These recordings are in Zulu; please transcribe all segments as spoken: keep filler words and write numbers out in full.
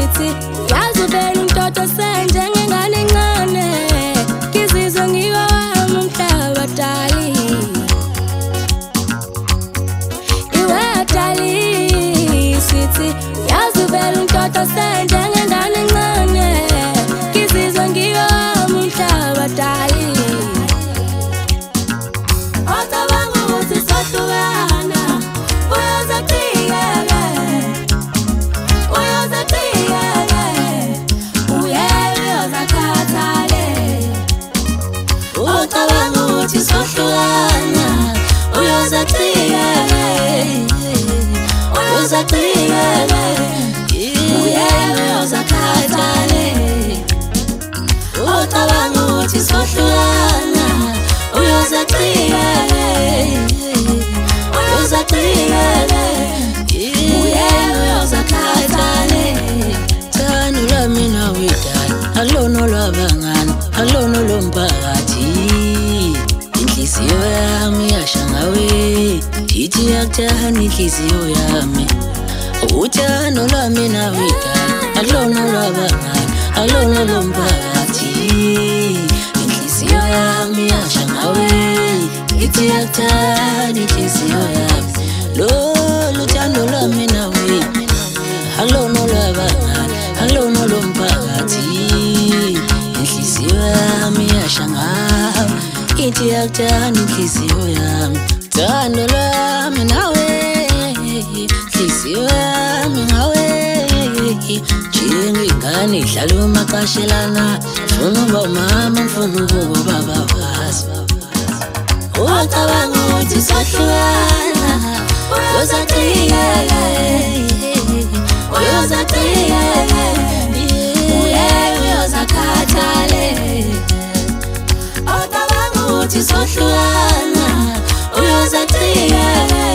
sithi yazi uvela umtoto senjengengane encane ngizizwe ngiwo wami umhlaba dali iwe dali sithi yazi uvela umtoto senjengengane encane ngizizwe ngiwo wami umhlaba dali ocabanga ukuthi sohlukana uyozathiyeke uyozathiyeke uyeke uyozakhathale ocabanga ukuthi sohlukana uyozathiyeke uyozathiyeke uyeke uyozakhathale ocabanga ukuthi sohlukana uyozathiyeke uyozathiyeke uyeke uyozakhathale thando lami nawe dala alono lwabangani alono lomphakathi inhliziyo yami yasha ngawe ithi yakuthanda inhliziyo yami uthando lwami nawe dala alono lwabangani alono lomphakathi inhliziyo yami yasha ngawe ithi yakuthanda inhliziyo yami lo uthando lwami nawe alono lwabangani alono lomphakathi inhliziyo yami yasha ngawe ithi yakuthanda inhliziyo yami thando lwami nawe inhliziyo yami ngawe njengengane idlala umaqashelana ngifuna uba umama ngifuna ukuba ubabafazi ocabanga ukuthi sohlukana uyozathiyeke uyozathiyeke uyeke uyozakhathale ocabanga ukuthi sohlukana uyozathiyeke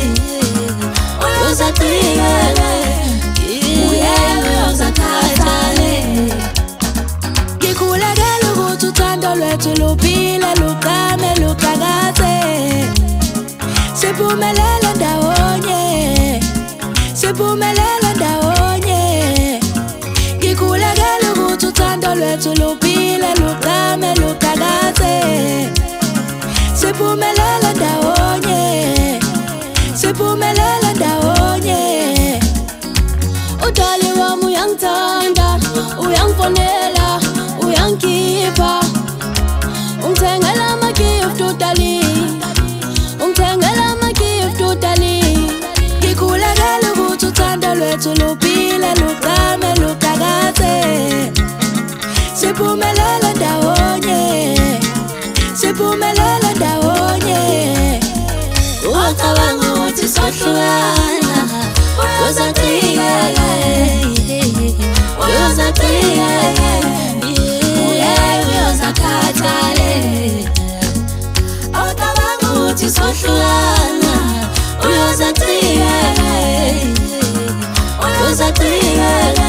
uyozathiyeke uyeke uyozakhathale ngikhulekela ukuthi uthando lwethu luphile luqame luqakathe siphumelele ndawonye siphumelele ndawonye ngikhulekela ukuthi uthando lwethu luphile luqame luqakathe siphumelele ndawonye siphumelele ndawonye udali wami uyangithanda uyangifonela uyangikhipha ungithengela ama-gift udali ungithengela ama-gift udali ngikhulekela ukuthi uthando lwethu luphile luqame luqakathe siphumelele ndawonye siphumelele ndawonye ocabanga ukuthi sohlukana uyozathiyeke uyozathiyeke uyeke uyozakhathale ocabanga ukuthi sohlukana uyozathiyeke uyozathiyeke